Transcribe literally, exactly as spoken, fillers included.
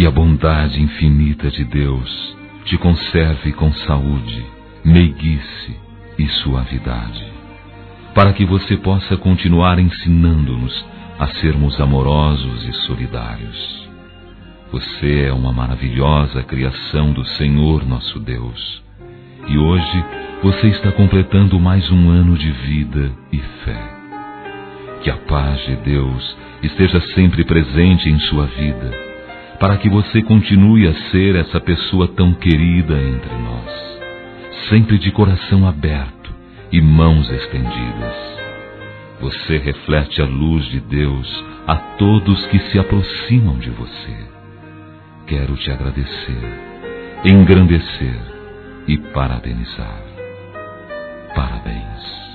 Que a bondade infinita de Deus te conserve com saúde, meiguice e suavidade, para que você possa continuar ensinando-nos a sermos amorosos e solidários. Você é uma maravilhosa criação do Senhor nosso Deus, e hoje você está completando mais um ano de vida e fé. Que a paz de Deus esteja sempre presente em sua vida, para que você continue a ser essa pessoa tão querida entre nós, sempre de coração aberto e mãos estendidas. Você reflete a luz de Deus a todos que se aproximam de você. Quero te agradecer, engrandecer e parabenizar. Parabéns.